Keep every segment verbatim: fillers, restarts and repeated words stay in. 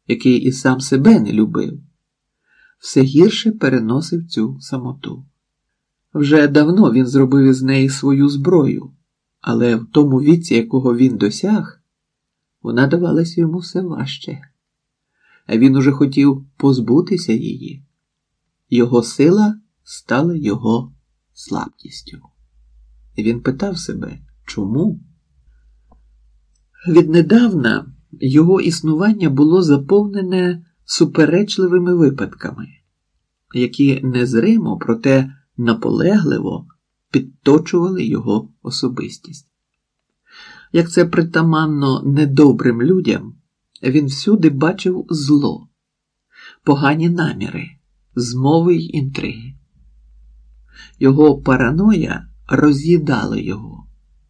який і сам себе не любив, все гірше переносив цю самоту. Вже давно він зробив із неї свою зброю, але в тому віці, якого він досяг, вона давалася йому все важче. А він уже хотів позбутися її. Його сила стала його слабкістю. І він питав себе, чому? Віднедавна його існування було заповнене суперечливими випадками, які незримо, проте наполегливо підточували його особистість. Як це притаманно недобрим людям, він всюди бачив зло, погані наміри, змови й інтриги. Його параноя роз'їдала його,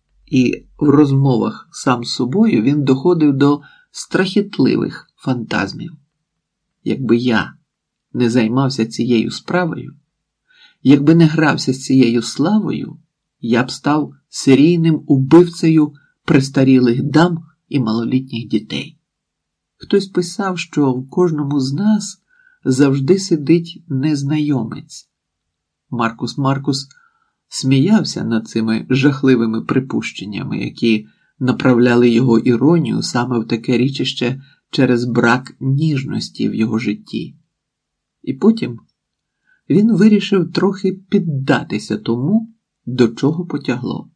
і в розмовах сам з собою він доходив до страхітливих фантазмів. Якби я не займався цією справою, якби не грався з цією славою, я б став серійним убивцею престарілих дам і малолітніх дітей. Хтось писав, що в кожному з нас завжди сидить незнайомець. Маркус Маркус сміявся над цими жахливими припущеннями, які направляли його іронію саме в таке річище через брак ніжності в його житті. І потім він вирішив трохи піддатися тому, до чого потягло.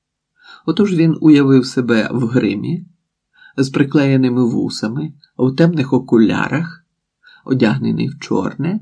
Отож він уявив себе в гримі, з приклеєними вусами, в темних окулярах, одягнений в чорне,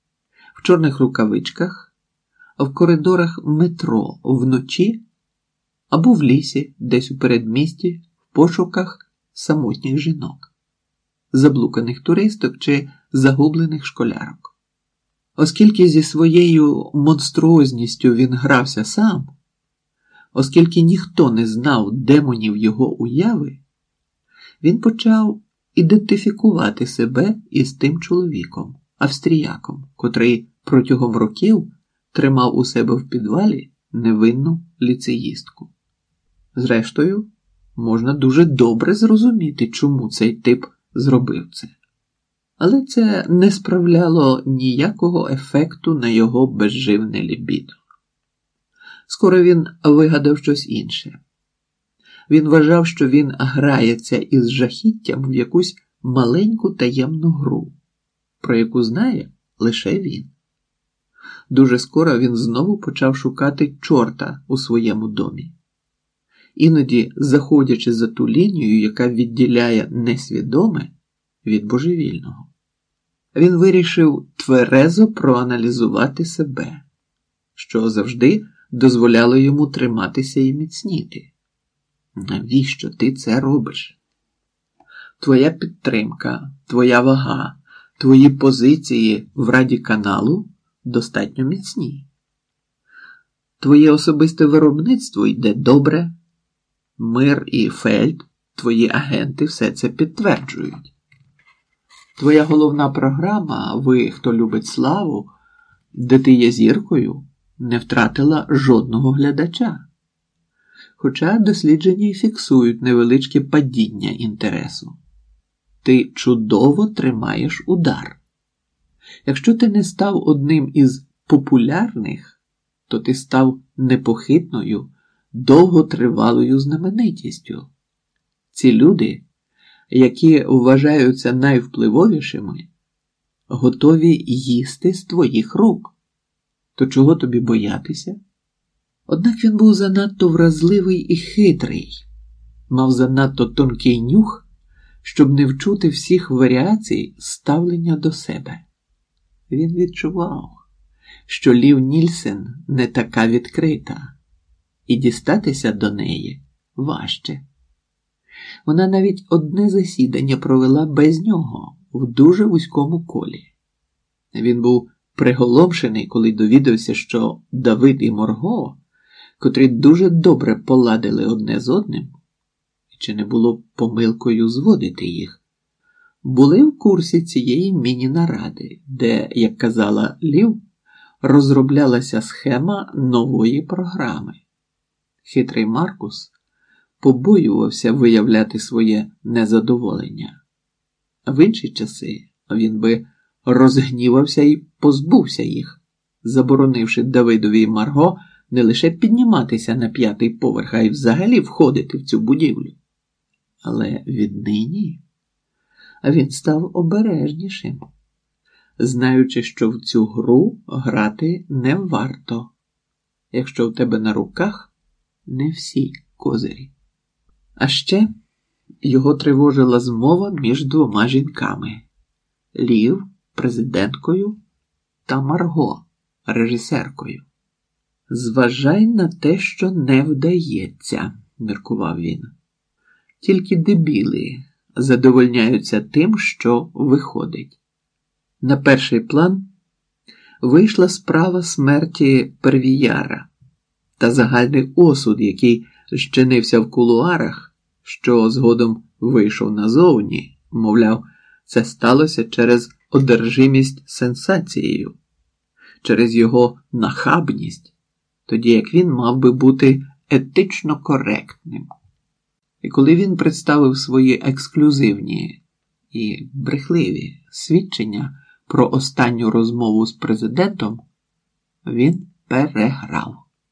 в чорних рукавичках, в коридорах метро вночі або в лісі, десь у передмісті, в пошуках самотніх жінок, заблуканих туристок чи загублених школярок. Оскільки зі своєю монструозністю він грався сам, оскільки ніхто не знав демонів його уяви, він почав ідентифікувати себе із тим чоловіком, австріяком, котрий протягом років тримав у себе в підвалі невинну ліцеїстку. Зрештою, можна дуже добре зрозуміти, чому цей тип зробив це. Але це не справляло ніякого ефекту на його безживне лібідо. Скоро він вигадав щось інше. Він вважав, що він грається із жахіттям в якусь маленьку таємну гру, про яку знає лише він. Дуже скоро він знову почав шукати чорта у своєму домі. Іноді, заходячи за ту лінію, яка відділяє несвідоме від божевільного. Він вирішив тверезо проаналізувати себе, що завжди дозволяло йому триматися і міцніти. Навіщо ти це робиш? Твоя підтримка, твоя вага, твої позиції в Раді каналу достатньо міцні. Твоє особисте виробництво йде добре. Мир і Фельд, твої агенти все це підтверджують. Твоя головна програма «Ви, хто любить славу», де ти є зіркою, не втратила жодного глядача. Хоча дослідження й фіксують невеличке падіння інтересу. Ти чудово тримаєш удар. Якщо ти не став одним із популярних, то ти став непохитною, довготривалою знаменитістю. Ці люди, які вважаються найвпливовішими, готові їсти з твоїх рук. То чого тобі боятися? Однак він був занадто вразливий і хитрий, мав занадто тонкий нюх, щоб не вчути всіх варіацій ставлення до себе. Він відчував, що Лів Нільсен не така відкрита, і дістатися до неї важче. Вона навіть одне засідання провела без нього в дуже вузькому колі. Він був приголомшений, коли довідався, що Давид і Морго, котрі дуже добре поладили одне з одним, чи не було помилкою зводити їх, були в курсі цієї міні-наради, де, як казала Лів, розроблялася схема нової програми. Хитрий Маркус побоювався виявляти своє незадоволення. В інші часи він би розгнівався і позбувся їх, заборонивши Давидові і Марго не лише підніматися на п'ятий поверх, а й взагалі входити в цю будівлю. Але віднині він став обережнішим, знаючи, що в цю гру грати не варто, якщо в тебе на руках не всі козирі. А ще його тривожила змова між двома жінками – Лів, президенткою, та Марго, режисеркою. «Зважай на те, що не вдається», – міркував він. «Тільки дебіли задовольняються тим, що виходить». На перший план вийшла справа смерті Первіяра та загальний осуд, який щинився в кулуарах, що згодом вийшов назовні, мовляв, це сталося через одержимість сенсацією, через його нахабність, тоді як він мав би бути етично коректним. І коли він представив свої ексклюзивні і брехливі свідчення про останню розмову з президентом, він переграв.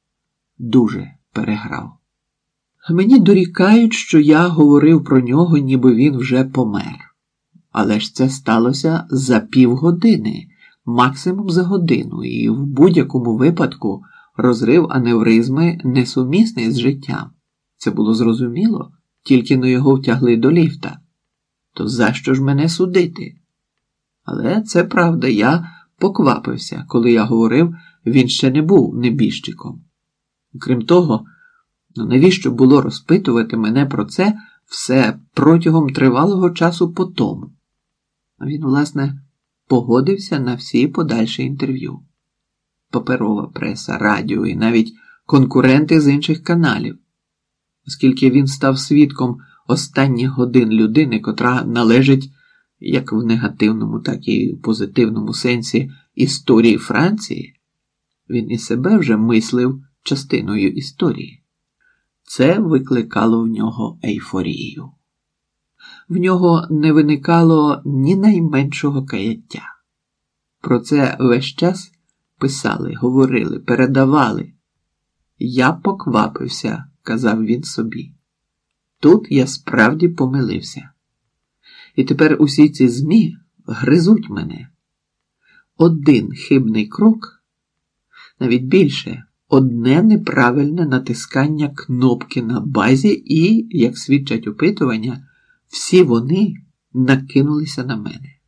Дуже переграв. Мені дорікають, що я говорив про нього, ніби він вже помер. Але ж це сталося за півгодини, максимум за годину, і в будь-якому випадку розрив аневризми несумісний з життям. Це було зрозуміло, тільки но його втягли до ліфта. То за що ж мене судити? Але це правда, я поквапився, коли я говорив, він ще не був небіжчиком. Крім того, ну навіщо було розпитувати мене про це все протягом тривалого часу по тому? Він, власне, погодився на всі подальші інтерв'ю. Паперова преса, радіо і навіть конкуренти з інших каналів. Оскільки він став свідком останніх годин людини, котра належить як в негативному, так і в позитивному сенсі історії Франції, він і себе вже мислив частиною історії. Це викликало в нього ейфорію. В нього не виникало ні найменшого каяття. Про це весь час писали, говорили, передавали. «Я поквапився», – казав він собі. «Тут я справді помилився. І тепер усі ці ЗМІ гризуть мене. Один хибний крок, навіть більше, одне неправильне натискання кнопки на базі і, як свідчать опитування, всі вони накинулися на мене.